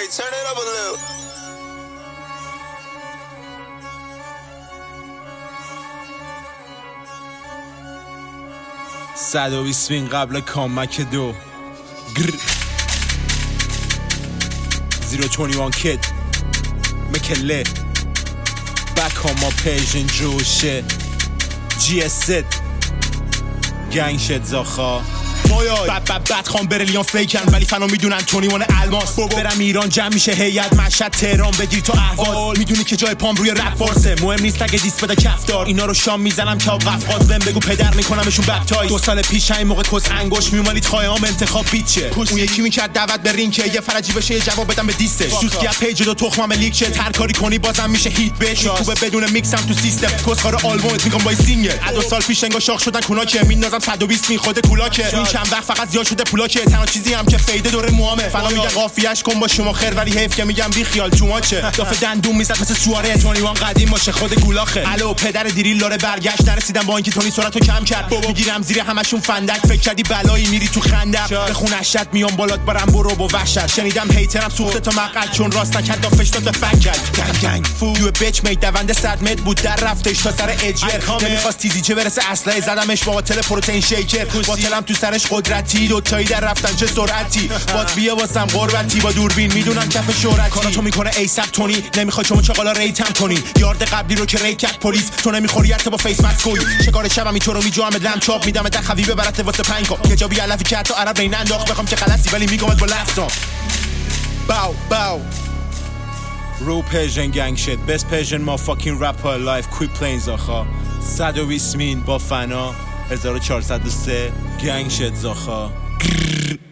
turn it up a little. $120 قبل کامک 2 021 kid مکله back on my page and جوشه GS گنگ شد زاخا بد خان برلیان فیکن ولی فنا میدونن تونی وان الماس برم ایران جمع میشه هیئت مشهد تهران بگیر تو اهواز میدونی که جای پام روی رپ فارسه مهم نیست اگه دیس بده کفدار اینا رو شام میزنم که قفقاز بهم بگو پدر میکنمشون بپتای 2 سال پیش این موقع کس انگوش میومالید خواهام انتخاب بیچه اون یکی میکرد دعوت به رینگ که یه فرجی بشه یه جواب بدم به دیسش سوسکیا پیج دو تخمم لیک شه هر کاری کنی بازم میشه هیت بش خوبه بدون میکسم تو سیستم کسخار آلبومت میگم با سینگل 2 سال پیش انگار شاخ شدن کونا که میندازم 120 می خود کولاکه این چند وقت فقط زیاد شده پولا که تنها چیزی هم که فایده دور موامه فنا میگه قافیه‌اش کن با شما خیر ولی حیف که میگم بی خیال چوماچه دافه دندون میزد مثل سواره تونیوان قدیم باشه خود گولاخه الو پدر دیریل داره برگشت نرسیدم با اینکه تونی سرعتو کم کرد میگیرم زیر همشون فندک فکر کردی بلایی میری تو خندق به خونشت میام بالات برم برو با وحشت شنیدم هیترم سوخته تا مقعد چون راست نکرد دافش داد فکر گنگ فو یو بیچ می دونده 100 متر بود در رفتش تا سر اجر نمیخواست تیزی چه برسه اسلحه زدمش با باتل پروتئین شیکر باتلم تو سرش قدرتی دو تایی در رفتن چه سرعتی باز بیا واسم قربتی با دوربین میدونم کف شهرتی کاراتو میکنه ایساب تونی نمیخواد شما چغالا ریتم کنی یارد قبلی رو که ریکت پلیس تو نمیخوری حتی با فیس ماسک کوی شکار شبم این تو رو میجوام لم چاپ میدم در خویبه برات واسه 5 یه جا بی علفی که حتی عرب رین انداخت بخوام که خلاصی ولی میگم با لفظام باو رو پرژن گنگ شد best Persian motherfucking rapper alive quit playing زاخا 120 با فنا 1403 گنگ شد زاخا